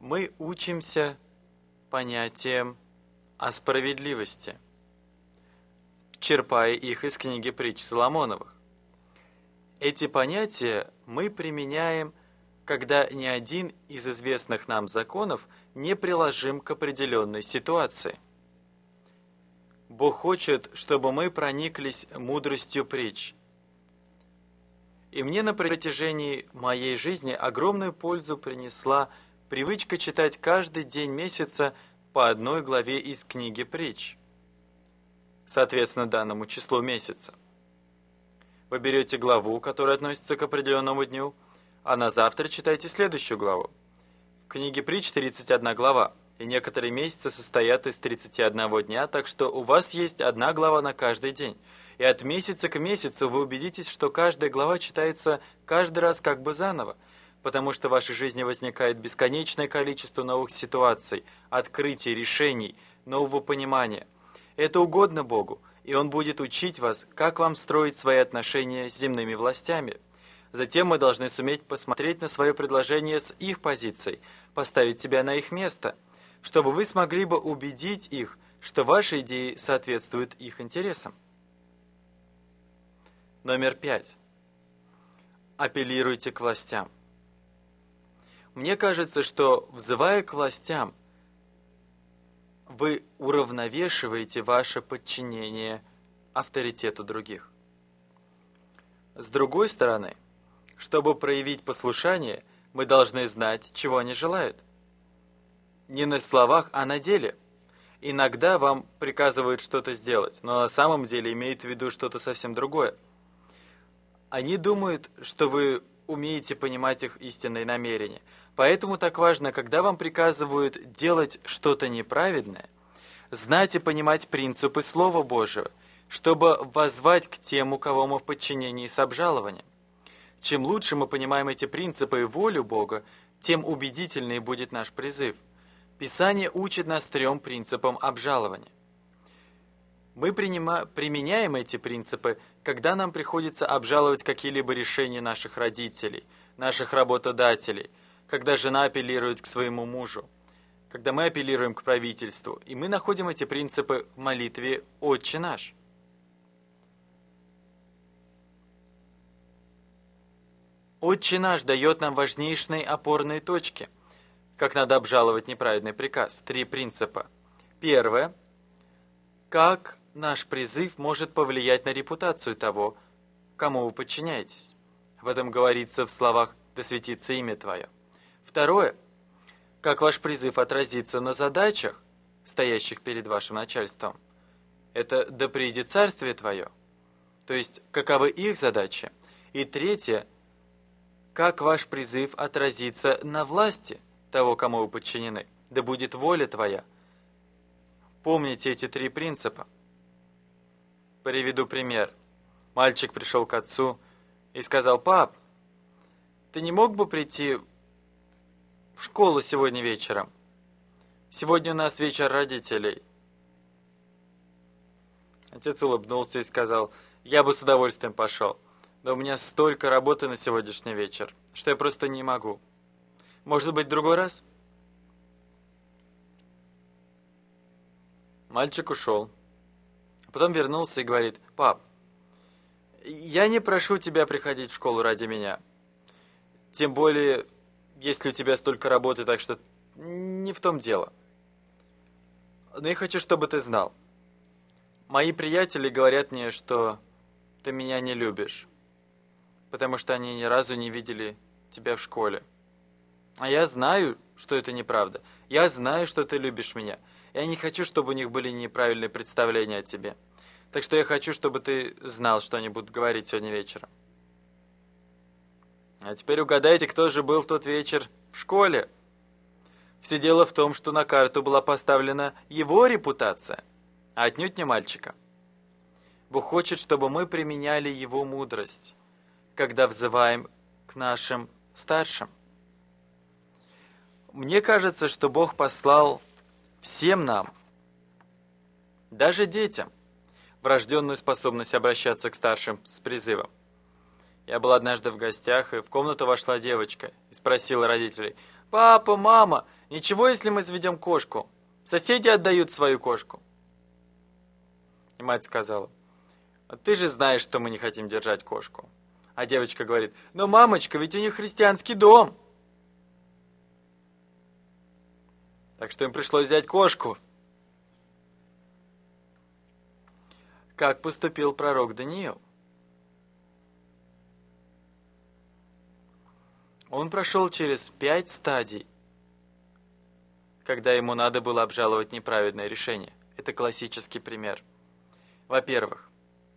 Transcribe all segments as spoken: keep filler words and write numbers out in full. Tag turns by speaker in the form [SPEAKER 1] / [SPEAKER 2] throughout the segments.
[SPEAKER 1] мы учимся понятиям о справедливости, черпая их из книги притч Соломоновых. Эти понятия мы применяем, когда ни один из известных нам законов не приложим к определенной ситуации. Бог хочет, чтобы мы прониклись мудростью притч. И мне на протяжении моей жизни огромную пользу принесла привычка читать каждый день месяца по одной главе из книги притч, соответственно данному числу месяца. Вы берете главу, которая относится к определенному дню, а на завтра читайте следующую главу. В книге притч тридцать одна глава, и некоторые месяцы состоят из тридцати одного дня, так что у вас есть одна глава на каждый день. И от месяца к месяцу вы убедитесь, что каждая глава читается каждый раз как бы заново, потому что в вашей жизни возникает бесконечное количество новых ситуаций, открытий, решений, нового понимания. Это угодно Богу, и Он будет учить вас, как вам строить свои отношения с земными властями. Затем мы должны суметь посмотреть на свое предложение с их позиций, поставить себя на их место, чтобы вы смогли бы убедить их, что ваши идеи соответствуют их интересам. Номер пять. Апеллируйте к властям. Мне кажется, что, взывая к властям, вы уравновешиваете ваше подчинение авторитету других. С другой стороны, чтобы проявить послушание, мы должны знать, чего они желают. Не на словах, а на деле. Иногда вам приказывают что-то сделать, но на самом деле имеют в виду что-то совсем другое. Они думают, что вы умеете понимать их истинные намерения. Поэтому так важно, когда вам приказывают делать что-то неправедное, знать и понимать принципы Слова Божьего, чтобы воззвать к тем, у кого мы в подчинении с обжалованием. Чем лучше мы понимаем эти принципы и волю Бога, тем убедительнее будет наш призыв. Писание учит нас трем принципам обжалования. Мы принима, применяем эти принципы, когда нам приходится обжаловать какие-либо решения наших родителей, наших работодателей, когда жена апеллирует к своему мужу, когда мы апеллируем к правительству, и мы находим эти принципы в молитве «Отче наш». «Отче наш» дает нам важнейшие опорные точки, как надо обжаловать неправедный приказ. Три принципа. Первое. Как наш призыв может повлиять на репутацию того, кому вы подчиняетесь. Об этом говорится в словах «Да светится имя Твое». Второе. Как ваш призыв отразится на задачах, стоящих перед вашим начальством. Это «Да придет царствие Твое». То есть, каковы их задачи. И третье. Как ваш призыв отразится на власти того, кому вы подчинены. Да будет воля Твоя. Помните эти три принципа. Приведу пример. Мальчик пришел к отцу и сказал: «Пап, ты не мог бы прийти в школу сегодня вечером? Сегодня у нас вечер родителей». Отец улыбнулся и сказал: «Я бы с удовольствием пошел, но у меня столько работы на сегодняшний вечер, что я просто не могу. Может быть, в другой раз?» Мальчик ушел. Потом вернулся и говорит: «Пап, я не прошу тебя приходить в школу ради меня. Тем более, если у тебя столько работы, так что не в том дело. Но я хочу, чтобы ты знал. Мои приятели говорят мне, что ты меня не любишь, потому что они ни разу не видели тебя в школе. А я знаю, что это неправда. Я знаю, что ты любишь меня. Я не хочу, чтобы у них были неправильные представления о тебе. Так что я хочу, чтобы ты знал, что они будут говорить сегодня вечером». А теперь угадайте, кто же был в тот вечер в школе. Все дело в том, что на карту была поставлена его репутация, а отнюдь не мальчика. Бог хочет, чтобы мы применяли его мудрость, когда взываем к нашим старшим. Мне кажется, что Бог послал всем нам, даже детям, врожденную способность обращаться к старшим с призывом. Я был однажды в гостях, и в комнату вошла девочка и спросила родителей: «Папа, мама, Ничего, если мы заведем кошку. Соседи отдают свою кошку. И мать сказала: ты же знаешь, что мы не хотим держать кошку. А девочка говорит: но, мамочка, ведь у них христианский дом. Так что им пришлось взять кошку. Как поступил пророк Даниил? Он прошел через пять стадий, когда ему надо было обжаловать неправедное решение. Это классический пример. Во-первых,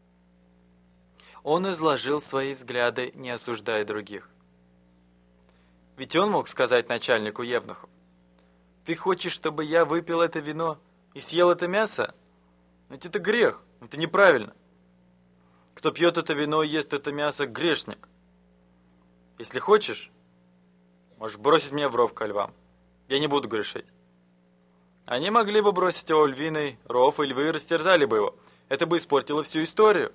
[SPEAKER 1] он изложил свои взгляды, не осуждая других. Ведь он мог сказать начальнику евнухов: ты хочешь, чтобы я выпил это вино и съел это мясо? Ведь это грех, это неправильно. Кто пьет это вино и ест это мясо, грешник. Если хочешь, можешь бросить меня в ров ко львам. Я не буду грешить. Они могли бы бросить его в львиный ров, и львы растерзали бы его. Это бы испортило всю историю.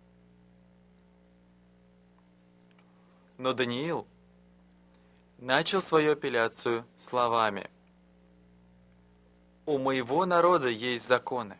[SPEAKER 1] Но Даниил начал свою апелляцию словами: у моего народа есть законы.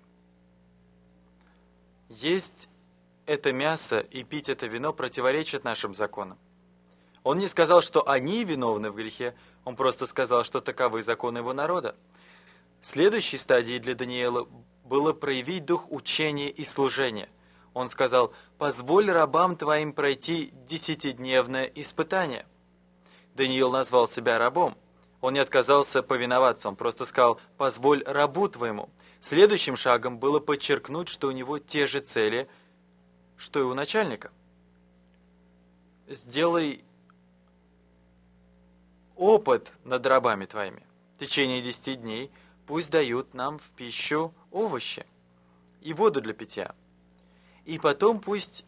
[SPEAKER 1] Есть это мясо и пить это вино противоречит нашим законам. Он не сказал, что они виновны в грехе, он просто сказал, что таковы законы его народа. Следующей стадией для Даниила было проявить дух учения и служения. Он сказал: позволь рабам твоим пройти десятидневное испытание. Даниил назвал себя рабом. Он не отказался повиноваться, он просто сказал: позволь рабу твоему. Следующим шагом было подчеркнуть, что у него те же цели, что и у начальника. Сделай опыт над рабами твоими. В течение десяти дней пусть дают нам в пищу овощи и воду для питья. И потом пусть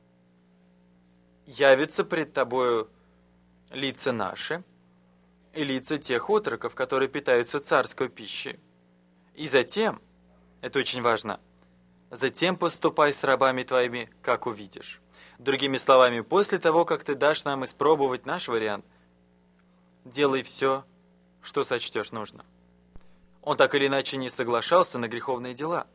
[SPEAKER 1] явятся пред тобою лица наши и лица тех отроков, которые питаются царской пищей. И затем, это очень важно, затем поступай с рабами твоими, как увидишь. Другими словами, после того, как ты дашь нам испробовать наш вариант, делай все, что сочтешь нужно. Он так или иначе не соглашался на греховные дела.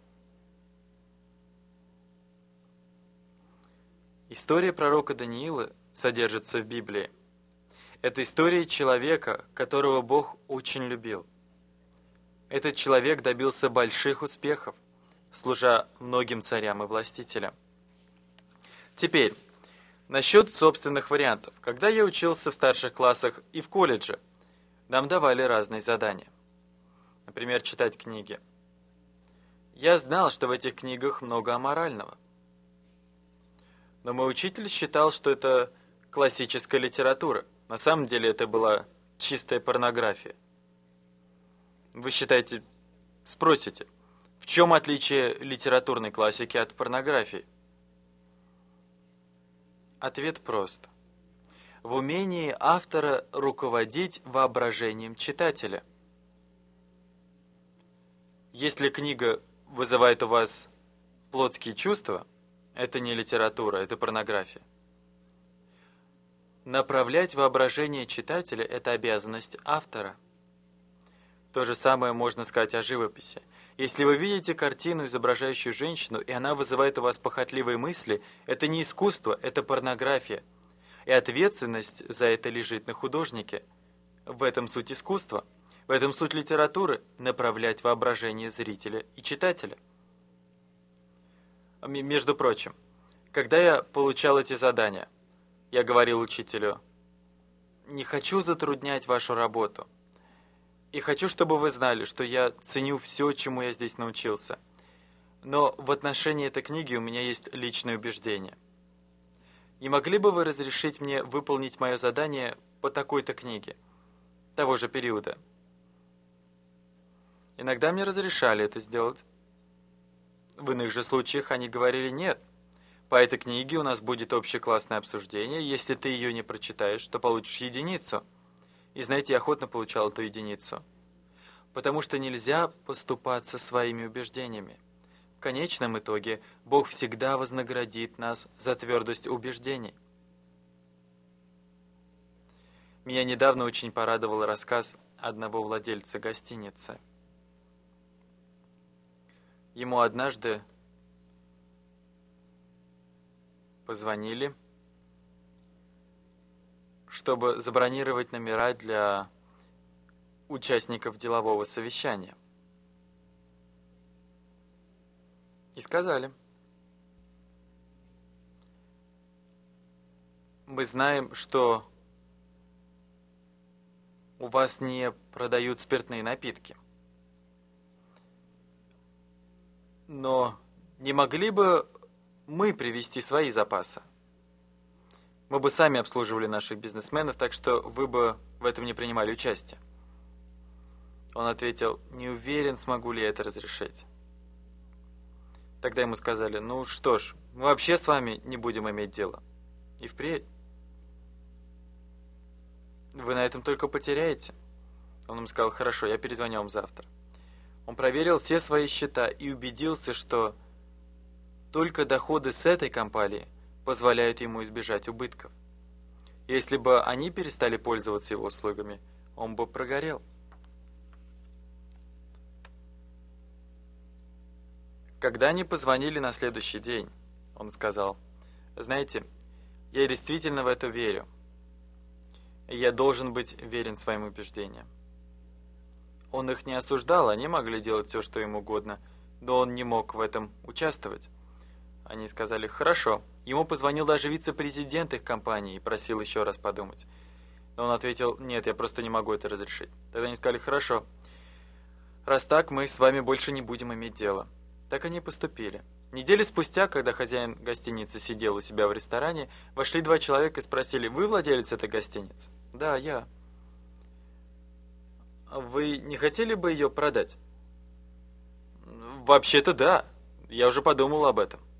[SPEAKER 1] История пророка Даниила содержится в Библии. Это история человека, которого Бог очень любил. Этот человек добился больших успехов, служа многим царям и властителям. Теперь, насчет собственных вариантов. Когда я учился в старших классах и в колледже, нам давали разные задания. Например, читать книги. Я знал, что в этих книгах много аморального. Но мой учитель считал, что это классическая литература. На самом деле это была чистая порнография. Вы считаете, спросите, в чем отличие литературной классики от порнографии? Ответ прост. В умении автора руководить воображением читателя. Если книга вызывает у вас плотские чувства, это не литература, это порнография. Направлять воображение читателя – это обязанность автора. То же самое можно сказать о живописи. Если вы видите картину, изображающую женщину, и она вызывает у вас похотливые мысли, это не искусство, это порнография. И ответственность за это лежит на художнике. В этом суть искусства. В этом суть литературы – направлять воображение зрителя и читателя. Между прочим, когда я получал эти задания, я говорил учителю: не хочу затруднять вашу работу. И хочу, чтобы вы знали, что я ценю все, чему я здесь научился. Но в отношении этой книги у меня есть личное убеждение. Не могли бы вы разрешить мне выполнить мое задание по такой-то книге, того же периода? Иногда мне разрешали это сделать. В иных же случаях они говорили: нет, по этой книге у нас будет общеклассное обсуждение, если ты ее не прочитаешь, то получишь единицу. И знаете, я охотно получал эту единицу. Потому что нельзя поступаться своими убеждениями. В конечном итоге Бог всегда вознаградит нас за твердость убеждений. Меня недавно очень порадовал рассказ одного владельца гостиницы. Ему однажды позвонили, чтобы забронировать номера для участников делового совещания. И сказали: мы знаем, что у вас не продают спиртные напитки. Но не могли бы мы привезти свои запасы? Мы бы сами обслуживали наших бизнесменов, так что вы бы в этом не принимали участие. Он ответил: не уверен, смогу ли я это разрешить. Тогда ему сказали: ну что ж, мы вообще с вами не будем иметь дела. И впредь вы на этом только потеряете. Он им сказал: хорошо, я перезвоню вам завтра. Он проверил все свои счета и убедился, что только доходы с этой компании позволяют ему избежать убытков. Если бы они перестали пользоваться его услугами, он бы прогорел. Когда они позвонили на следующий день, он сказал: знаете, я действительно в это верю. И я должен быть верен своим убеждениям. Он их не осуждал, они могли делать все, что им угодно, но он не мог в этом участвовать. Они сказали: хорошо. Ему позвонил даже вице-президент их компании и просил еще раз подумать. Но он ответил: нет, я просто не могу это разрешить. Тогда они сказали: хорошо. Раз так, мы с вами больше не будем иметь дела. Так они и поступили. Недели спустя, когда хозяин гостиницы сидел у себя в ресторане, вошли два человека и спросили: вы владелец этой гостиницы? Да, я. Вы не хотели бы ее продать? Вообще-то да. Я уже подумал об этом.